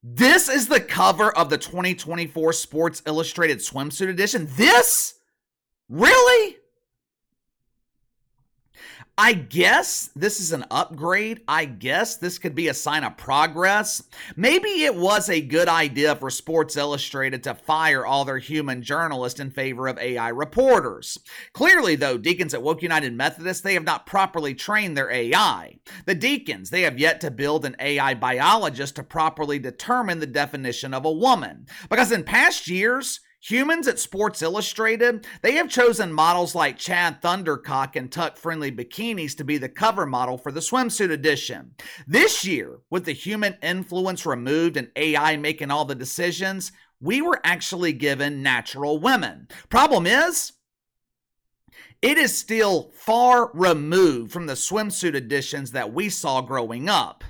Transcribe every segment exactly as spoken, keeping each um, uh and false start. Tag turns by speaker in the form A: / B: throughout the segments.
A: This is the cover of the twenty twenty-four Sports Illustrated Swimsuit Edition. This? Really? I guess this is an upgrade. I guess this could be a sign of progress. Maybe it was a good idea for Sports Illustrated to fire all their human journalists in favor of A I reporters. Clearly, though, deacons at Woke United Methodist, they have not properly trained their A I. The deacons, they have yet to build an A I biologist to properly determine the definition of a woman. Because in past years, humans at Sports Illustrated, they have chosen models like Chad Thundercock in tuck-friendly bikinis to be the cover model for the swimsuit edition. This year, with the human influence removed and A I making all the decisions, we were actually given natural women. Problem is, it is still far removed from the swimsuit editions that we saw growing up.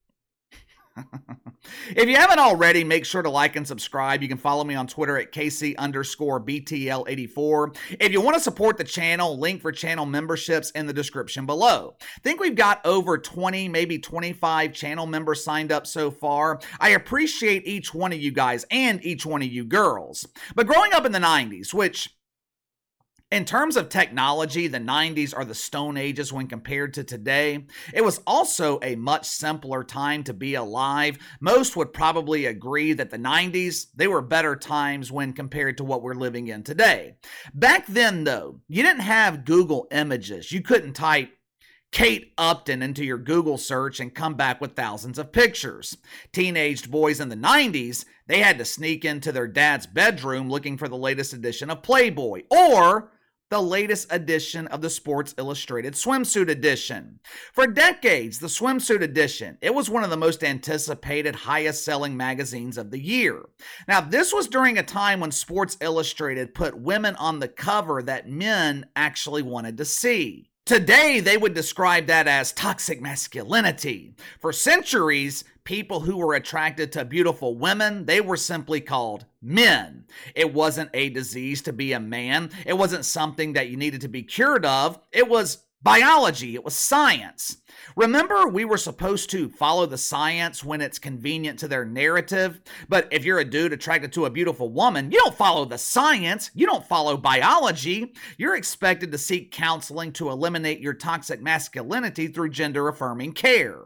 A: If you haven't already, make sure to like and subscribe. You can follow me on Twitter at K C underscore B T L eighty-four. If you want to support the channel, link for channel memberships in the description below. I think we've got over twenty, maybe twenty-five channel members signed up so far. I appreciate each one of you guys and each one of you girls. But growing up in the nineties, which in terms of technology, the nineties are the Stone Ages when compared to today. It was also a much simpler time to be alive. Most would probably agree that the nineties, they were better times when compared to what we're living in today. Back then, though, you didn't have Google Images. You couldn't type Kate Upton into your Google search and come back with thousands of pictures. Teenaged boys in the nineties, they had to sneak into their dad's bedroom looking for the latest edition of Playboy, or the latest edition of the Sports Illustrated Swimsuit Edition. For decades, the Swimsuit Edition, it was one of the most anticipated, highest-selling magazines of the year. Now, this was during a time when Sports Illustrated put women on the cover that men actually wanted to see. Today, they would describe that as toxic masculinity. For centuries, people who were attracted to beautiful women, they were simply called men. It wasn't a disease to be a man. It wasn't something that you needed to be cured of. It was biology. It was science. Remember, we were supposed to follow the science when it's convenient to their narrative. But if you're a dude attracted to a beautiful woman, you don't follow the science. You don't follow biology. You're expected to seek counseling to eliminate your toxic masculinity through gender-affirming care.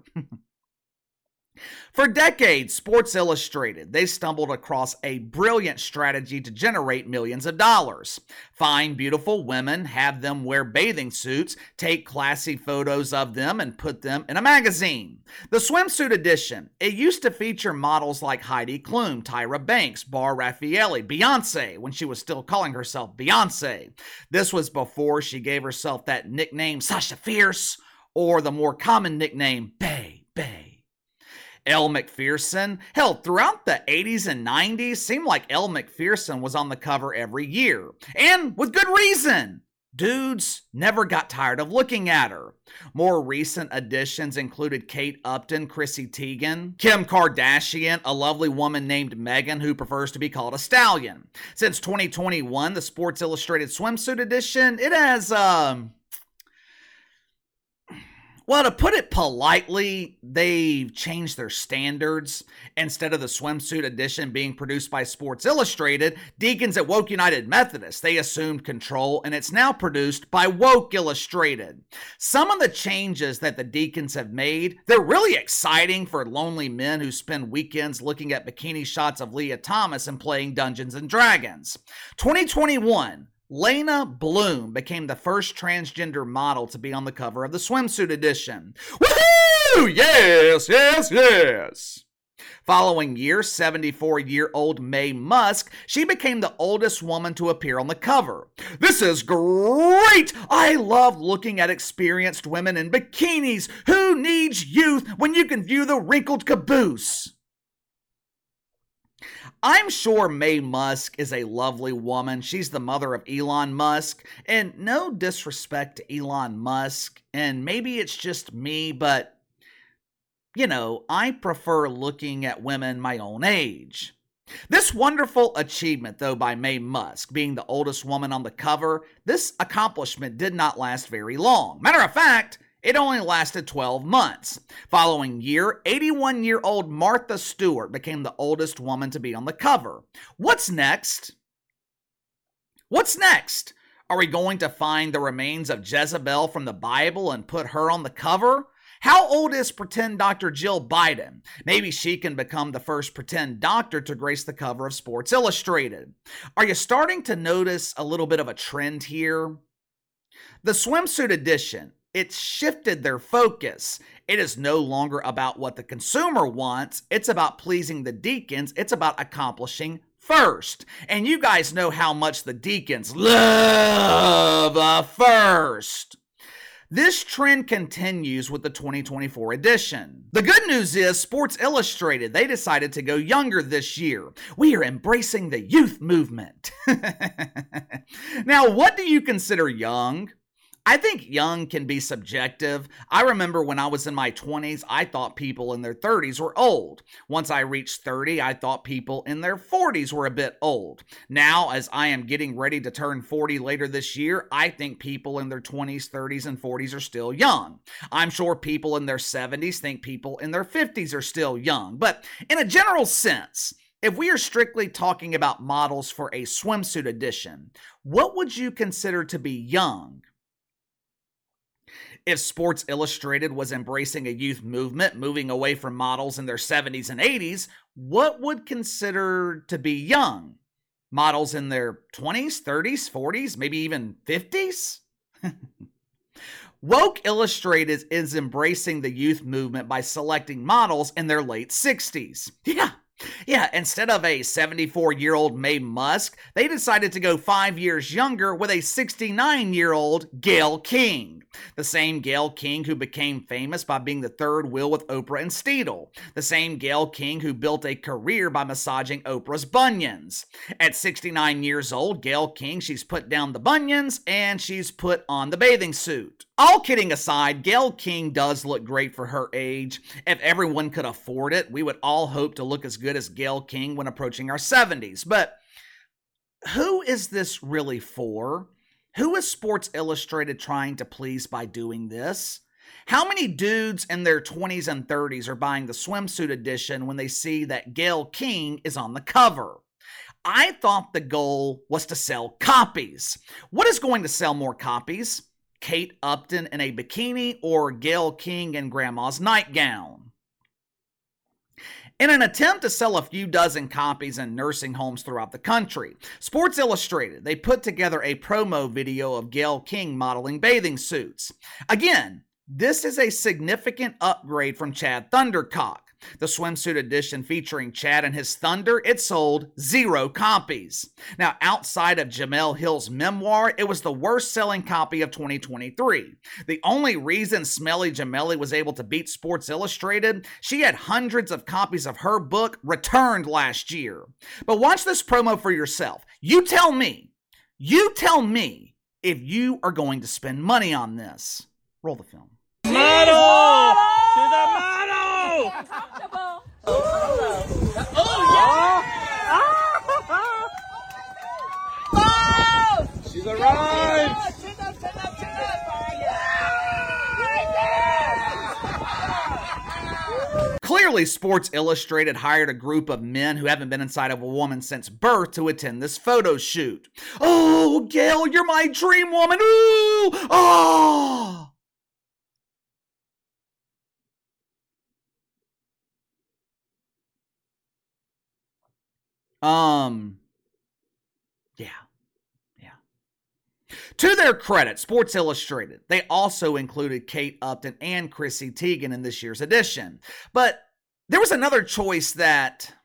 A: For decades, Sports Illustrated, they stumbled across a brilliant strategy to generate millions of dollars. Find beautiful women, have them wear bathing suits, take classy photos of them, and put them in a magazine. The swimsuit edition, it used to feature models like Heidi Klum, Tyra Banks, Bar Raffaele, Beyonce, when she was still calling herself Beyonce. This was before she gave herself that nickname Sasha Fierce, or the more common nickname Bae, Bae. Elle Macpherson, hell, throughout the eighties and nineties, seemed like Elle Macpherson was on the cover every year. And with good reason. Dudes never got tired of looking at her. More recent additions included Kate Upton, Chrissy Teigen, Kim Kardashian, a lovely woman named Megan who prefers to be called a stallion. Since twenty twenty-one, the Sports Illustrated Swimsuit Edition, it has, um... well, to put it politely, they've changed their standards. Instead of the swimsuit edition being produced by Sports Illustrated, deacons at Woke United Methodist, they assumed control, and it's now produced by Woke Illustrated. Some of the changes that the deacons have made, they're really exciting for lonely men who spend weekends looking at bikini shots of Leah Thomas and playing Dungeons and Dragons. twenty twenty-one. Lena Bloom became the first transgender model to be on the cover of the swimsuit edition. Woohoo! Yes, yes, yes! Following year, seventy-four-year-old Mae Musk, she became the oldest woman to appear on the cover. This is great! I love looking at experienced women in bikinis. Who needs youth when you can view the wrinkled caboose? I'm sure Mae Musk is a lovely woman. She's the mother of Elon Musk. And no disrespect to Elon Musk, and maybe it's just me, but, you know, I prefer looking at women my own age. This wonderful achievement, though, by Mae Musk, being the oldest woman on the cover, this accomplishment did not last very long. Matter of fact, It only lasted twelve months. Following year, eighty-one-year-old Martha Stewart became the oldest woman to be on the cover. What's next? What's next? Are we going to find the remains of Jezebel from the Bible and put her on the cover? How old is pretend Doctor Jill Biden? Maybe she can become the first pretend doctor to grace the cover of Sports Illustrated. Are you starting to notice a little bit of a trend here? The swimsuit edition, it's shifted their focus. It is no longer about what the consumer wants. It's about pleasing the deacons. It's about accomplishing first. And you guys know how much the deacons love a first. This trend continues with the twenty twenty-four edition. The good news is Sports Illustrated, they decided to go younger this year. We are embracing the youth movement. Now, what do you consider young? I think young can be subjective. I remember when I was in my twenties, I thought people in their thirties were old. Once I reached thirty, I thought people in their forties were a bit old. Now, as I am getting ready to turn forty later this year, I think people in their twenties, thirties, and forties are still young. I'm sure people in their seventies think people in their fifties are still young. But in a general sense, if we are strictly talking about models for a swimsuit edition, what would you consider to be young? If Sports Illustrated was embracing a youth movement, moving away from models in their seventies and eighties, what would consider to be young? Models in their twenties, thirties, forties, maybe even fifties? Woke Illustrated is embracing the youth movement by selecting models in their late sixties. Yeah. Yeah, instead of a seventy-four-year-old Mae Musk, they decided to go five years younger with a sixty-nine-year-old Gayle King. The same Gayle King who became famous by being the third wheel with Oprah and Steedle. The same Gayle King who built a career by massaging Oprah's bunions. At sixty-nine years old, Gayle King, she's put down the bunions and she's put on the bathing suit. All kidding aside, Gayle King does look great for her age. If everyone could afford it, we would all hope to look as good as Gayle King when approaching our seventies. But who is this really for? Who is Sports Illustrated trying to please by doing this? How many dudes in their twenties and thirties are buying the swimsuit edition when they see that Gayle King is on the cover? I thought the goal was to sell copies. What is going to sell more copies? Kate Upton in a bikini or Gayle King in grandma's nightgown? In an attempt to sell a few dozen copies in nursing homes throughout the country, Sports Illustrated, they put together a promo video of Gayle King modeling bathing suits. Again, this is a significant upgrade from Chad Thundercock. The swimsuit edition featuring Chad and his Thunder, it sold zero copies. Now, outside of Jemele Hill's memoir, it was the worst-selling copy of twenty twenty-three. The only reason Smelly Jemele was able to beat Sports Illustrated, she had hundreds of copies of her book returned last year. But watch this promo for yourself. You tell me, you tell me if you are going to spend money on this. Roll the film.
B: Model! She's a model!
C: Uncomfortable.
B: Oh, oh yeah!
C: Oh!
B: She's arrived!
C: Chin up, chin up, chin up.
A: Clearly, Sports Illustrated hired a group of men who haven't been inside of a woman since birth to attend this photo shoot. Oh, Gayle, you're my dream woman. Ooh! Oh! Um, yeah, yeah. To their credit, Sports Illustrated, they also included Kate Upton and Chrissy Teigen in this year's edition. But there was another choice that,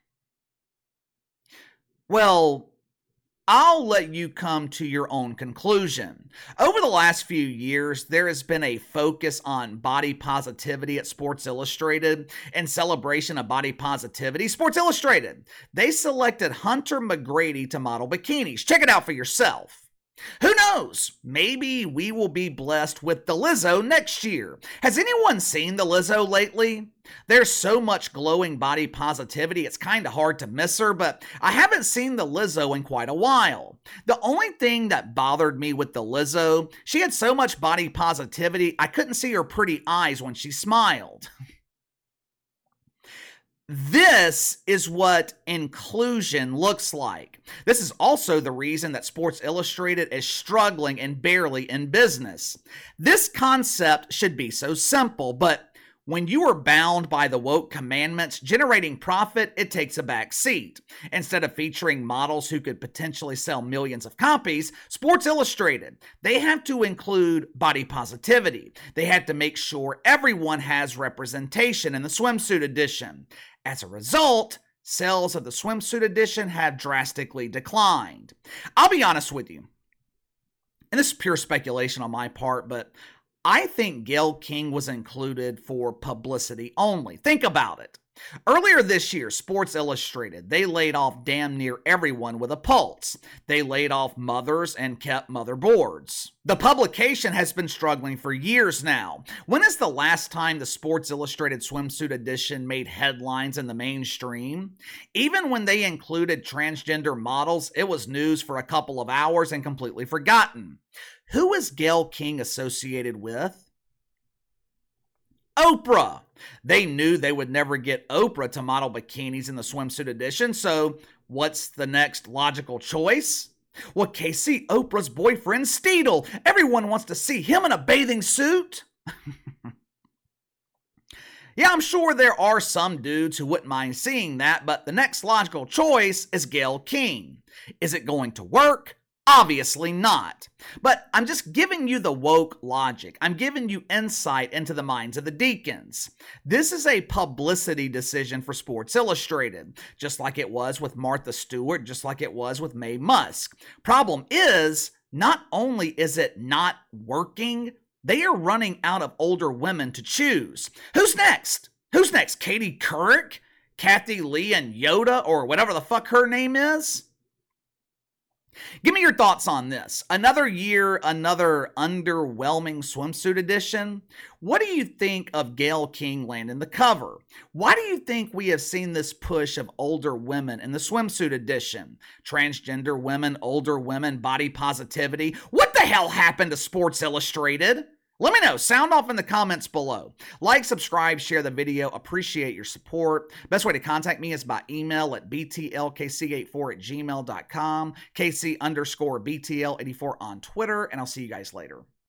A: well, I'll let you come to your own conclusion. Over the last few years, there has been a focus on body positivity at Sports Illustrated. In celebration of body positivity, Sports Illustrated, they selected Hunter McGrady to model bikinis. Check it out for yourself. Who knows? Maybe we will be blessed with the Lizzo next year. Has anyone seen the Lizzo lately? There's so much glowing body positivity, it's kind of hard to miss her, but I haven't seen the Lizzo in quite a while. The only thing that bothered me with the Lizzo, she had so much body positivity, I couldn't see her pretty eyes when she smiled. This is what inclusion looks like. This is also the reason that Sports Illustrated is struggling and barely in business. This concept should be so simple, but when you are bound by the woke commandments, generating profit, it takes a back seat. Instead of featuring models who could potentially sell millions of copies, Sports Illustrated, they have to include body positivity. They have to make sure everyone has representation in the swimsuit edition. As a result, sales of the swimsuit edition have drastically declined. I'll be honest with you, and this is pure speculation on my part, but I think Gayle King was included for publicity only. Think about it. Earlier this year, Sports Illustrated, they laid off damn near everyone with a pulse. They laid off mothers and kept motherboards. The publication has been struggling for years now. When is the last time the Sports Illustrated swimsuit edition made headlines in the mainstream? Even when they included transgender models, it was news for a couple of hours and completely forgotten. Who is Gayle King associated with? Oprah. They knew they would never get Oprah to model bikinis in the swimsuit edition, so what's the next logical choice? Well, Casey, Oprah's boyfriend, Steedle. Everyone wants to see him in a bathing suit. Yeah, I'm sure there are some dudes who wouldn't mind seeing that, but the next logical choice is Gayle King. Is it going to work? Obviously not. But I'm just giving you the woke logic. I'm giving you insight into the minds of the deacons. This is a publicity decision for Sports Illustrated, just like it was with Martha Stewart, just like it was with Mae Musk. Problem is, not only is it not working, they are running out of older women to choose. Who's next? Who's next? Katie Couric? Kathy Lee and Yoda, or whatever the fuck her name is? Give me your thoughts on this. Another year, another underwhelming swimsuit edition. What do you think of Gayle King landing the cover? Why do you think we have seen this push of older women in the swimsuit edition? Transgender women, older women, body positivity. What the hell happened to Sports Illustrated? Let me know. Sound off in the comments below. Like, subscribe, share the video. Appreciate your support. Best way to contact me is by email at b t l k c eighty-four at gmail dot com, kc underscore b t l eighty-four on Twitter, and I'll see you guys later.